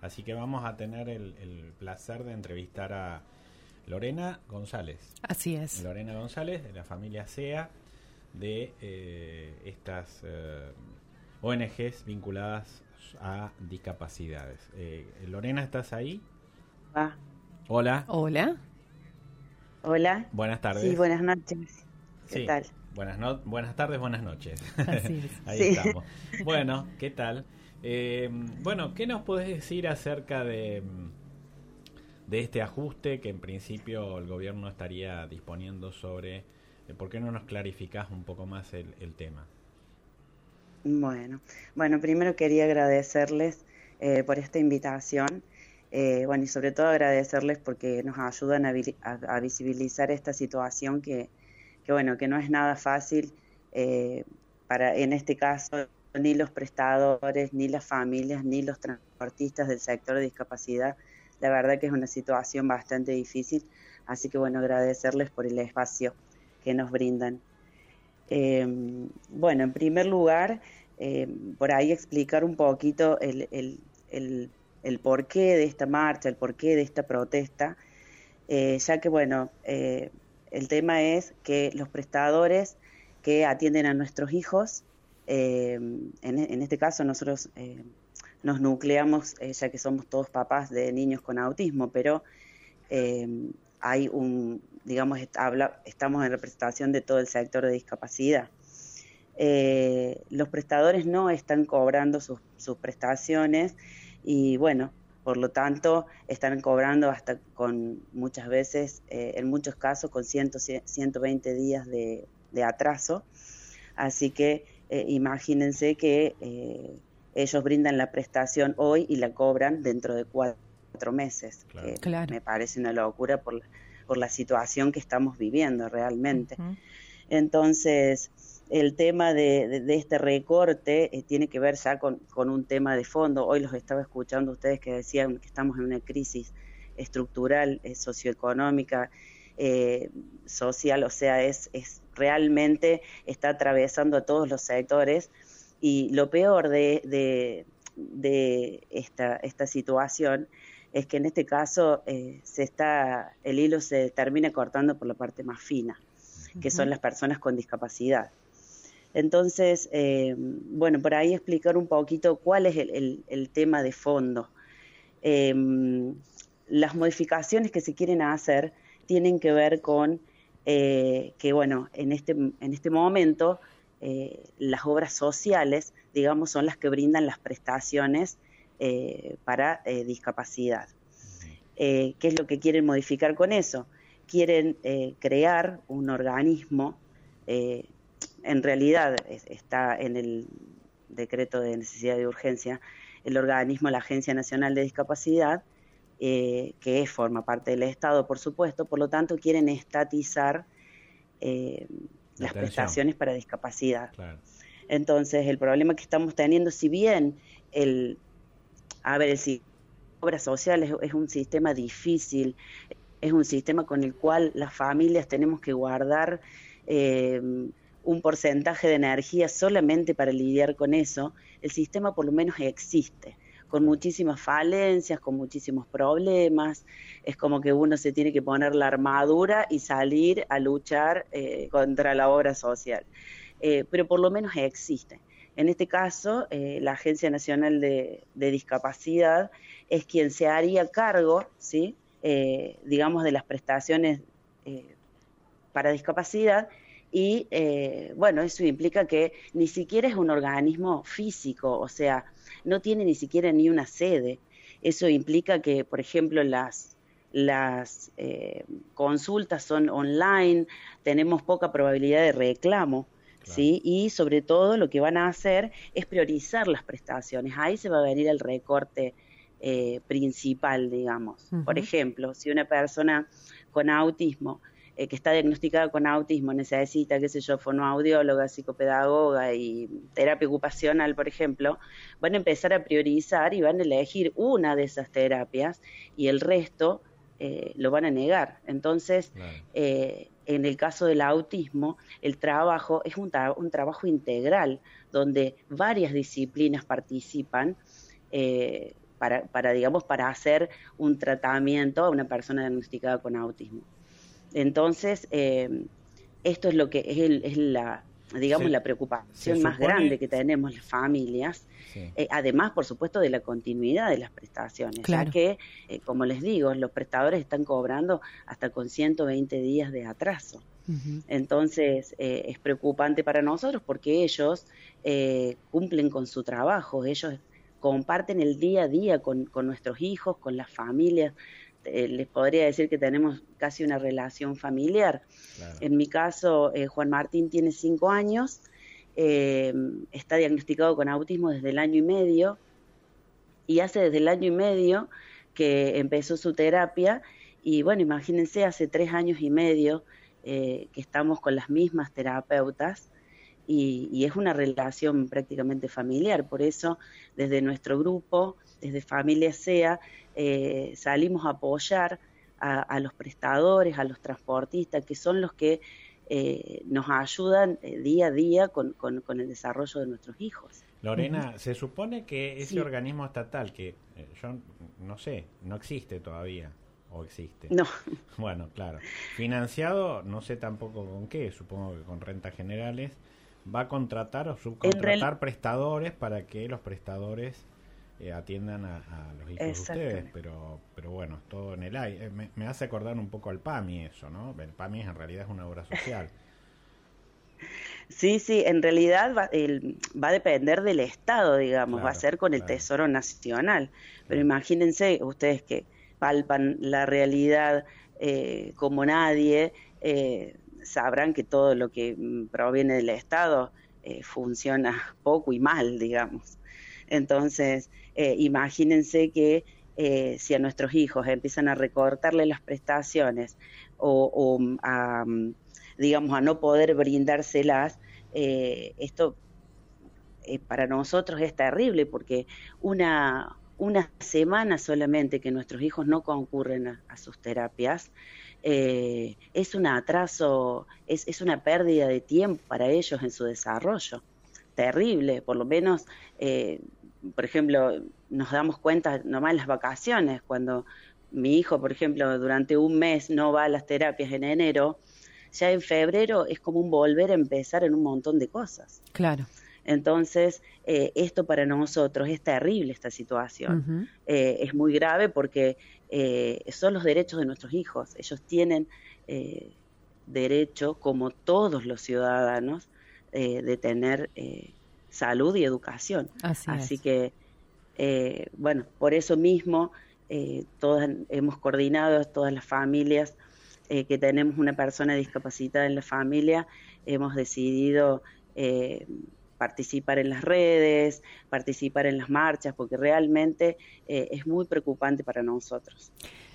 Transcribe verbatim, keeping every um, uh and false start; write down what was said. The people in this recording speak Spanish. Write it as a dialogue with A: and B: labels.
A: Así que vamos a tener el, el placer de entrevistar a Lorena González.
B: Así es.
A: Lorena González, de la familia SEA, de eh, estas eh, O N Ges vinculadas a discapacidades. Eh, Lorena, ¿estás ahí?
C: Ah.
A: Hola.
B: Hola.
C: Hola.
A: Buenas tardes.
C: Sí, buenas noches. ¿Qué
A: sí.
C: tal?
A: Buenas, no buenas tardes, buenas noches.
B: Así es.
A: Ahí
C: sí.
A: estamos. Bueno, ¿qué tal? Eh, bueno, ¿qué nos podés decir acerca de, de este ajuste que en principio el gobierno estaría disponiendo sobre... Eh, ¿Por qué no nos clarificás un poco más el, el tema?
C: Bueno, bueno, primero quería agradecerles eh, por esta invitación. Eh, bueno, y sobre todo agradecerles porque nos ayudan a, a, a visibilizar esta situación que, que, bueno, que no es nada fácil eh, para, en este caso, ni los prestadores, ni las familias, ni los transportistas del sector de discapacidad. La verdad que es una situación bastante difícil, así que, bueno, agradecerles por el espacio que nos brindan. Eh, bueno, en primer lugar, eh, por ahí explicar un poquito el, el, el el porqué de esta marcha, el porqué de esta protesta, eh, ya que, bueno, eh, el tema es que los prestadores que atienden a nuestros hijos, eh, en, en este caso nosotros eh, nos nucleamos, eh, ya que somos todos papás de niños con autismo, pero eh, hay un, digamos, habla, estamos en representación de todo el sector de discapacidad. Eh, los prestadores no están cobrando sus, sus prestaciones y bueno, por lo tanto están cobrando hasta con muchas veces, eh, en muchos casos con cien, ciento veinte días de, de atraso, así que eh, imagínense que eh, ellos brindan la prestación hoy y la cobran dentro de cuatro meses, claro. que claro. me parece una locura por, por la situación que estamos viviendo realmente. Uh-huh. Entonces, el tema de, de, de este recorte eh, tiene que ver ya con, con un tema de fondo. Hoy los estaba escuchando ustedes que decían que estamos en una crisis estructural, eh, socioeconómica, eh, social, o sea, es, es realmente está atravesando a todos los sectores y lo peor de, de, de esta, esta situación es que en este caso eh, se está, el hilo se termina cortando por la parte más fina, que son las personas con discapacidad. Entonces, eh, bueno, por ahí explicar un poquito cuál es el, el, el tema de fondo. Eh, las modificaciones que se quieren hacer tienen que ver con eh, que, bueno, en este, en este momento eh, las obras sociales, digamos, son las que brindan las prestaciones eh, para eh, discapacidad. Eh, ¿Qué es lo que quieren modificar con eso? Quieren eh, crear un organismo, eh, en realidad es, está en el decreto de necesidad de urgencia, el organismo, la Agencia Nacional de Discapacidad, eh, que forma parte del Estado, por supuesto, por lo tanto quieren estatizar eh, las
A: Atención.
C: prestaciones para discapacidad.
A: Claro.
C: Entonces, el problema que estamos teniendo, si bien el, a ver, el obra social es, es un sistema difícil, es un sistema con el cual las familias tenemos que guardar eh, un porcentaje de energía solamente para lidiar con eso, el sistema por lo menos existe, con muchísimas falencias, con muchísimos problemas, es como que uno se tiene que poner la armadura y salir a luchar eh, contra la obra social, eh, pero por lo menos existe. En este caso, eh, la Agencia Nacional de, de Discapacidad es quien se haría cargo, ¿sí?, Eh, digamos, de las prestaciones eh, para discapacidad y, eh, bueno, eso implica que ni siquiera es un organismo físico, o sea, no tiene ni siquiera ni una sede. Eso implica que, por ejemplo, las, las eh, consultas son online, tenemos poca probabilidad de reclamo, claro. ¿sí? Y sobre todo lo que van a hacer es priorizar las prestaciones. Ahí se va a venir el recorte Eh, principal, digamos. Uh-huh. Por ejemplo, si una persona con autismo, eh, que está diagnosticada con autismo, necesita, qué sé yo, fonoaudióloga, psicopedagoga y terapia ocupacional, por ejemplo, van a empezar a priorizar y van a elegir una de esas terapias y el resto eh, lo van a negar. Entonces, claro. eh, en el caso del autismo, el trabajo es un, tra- un trabajo integral, donde varias disciplinas participan, eh, para, para, digamos, para hacer un tratamiento a una persona diagnosticada con autismo. Entonces, eh, esto es lo que es, el, es la, digamos, se, la preocupación más supone... grande que tenemos las familias, sí. eh, además, por supuesto, de la continuidad de las prestaciones, claro. ya que, eh, como les digo, los prestadores están cobrando hasta con ciento veinte días de atraso. Uh-huh. Entonces, eh, es preocupante para nosotros porque ellos eh, cumplen con su trabajo, ellos comparten el día a día con, con nuestros hijos, con las familias. Eh, les podría decir que tenemos casi una relación familiar. Claro. En mi caso, eh, Juan Martín tiene cinco años, eh, está diagnosticado con autismo desde el año y medio, y hace desde el año y medio que empezó su terapia, y bueno, imagínense, hace tres años y medio eh, que estamos con las mismas terapeutas, y, y es una relación prácticamente familiar. Por eso, desde nuestro grupo, desde Familia SEA, eh, salimos a apoyar a, a los prestadores, a los transportistas, que son los que eh, nos ayudan eh, día a día con, con, con el desarrollo de nuestros hijos.
A: Lorena, uh-huh. se supone que ese sí. organismo estatal, que eh, yo no sé, no existe todavía, o existe.
C: No.
A: Bueno, claro. Financiado, no sé tampoco con qué, supongo que con rentas generales, va a contratar o subcontratar real... prestadores para que los prestadores eh, atiendan a, a los hijos de ustedes, pero pero bueno, todo en el aire. Me, me hace acordar un poco al PAMI eso, ¿no? El PAMI en realidad es una obra social.
C: Sí, sí, en realidad va, el, va a depender del Estado, digamos, claro, va a ser con el claro. Tesoro Nacional. Pero claro. imagínense ustedes que palpan la realidad eh, como nadie, eh, sabrán que todo lo que proviene del Estado eh, funciona poco y mal, digamos. Entonces, eh, imagínense que eh, si a nuestros hijos empiezan a recortarle las prestaciones o, o a, digamos, a no poder brindárselas, eh, esto eh, para nosotros es terrible, porque una, una semana solamente que nuestros hijos no concurren a, a sus terapias, eh, es un atraso, es, es una pérdida de tiempo para ellos en su desarrollo. Terrible, por lo menos, eh, por ejemplo, nos damos cuenta nomás en las vacaciones, cuando mi hijo, por ejemplo, durante un mes no va a las terapias en enero, ya en febrero es como un volver a empezar en un montón de cosas.
B: Claro.
C: Entonces, eh, esto para nosotros es terrible, esta situación. Uh-huh. Eh, es muy grave porque eh, son los derechos de nuestros hijos. Ellos tienen eh, derecho, como todos los ciudadanos, eh, de tener eh, salud y educación.
B: Así,
C: Así
B: es.
C: que, eh, bueno, por eso mismo, eh, todas hemos coordinado, todas las familias, eh, que tenemos una persona discapacitada en la familia, hemos decidido eh, participar en las redes, participar en las marchas, porque realmente eh, es muy preocupante para nosotros.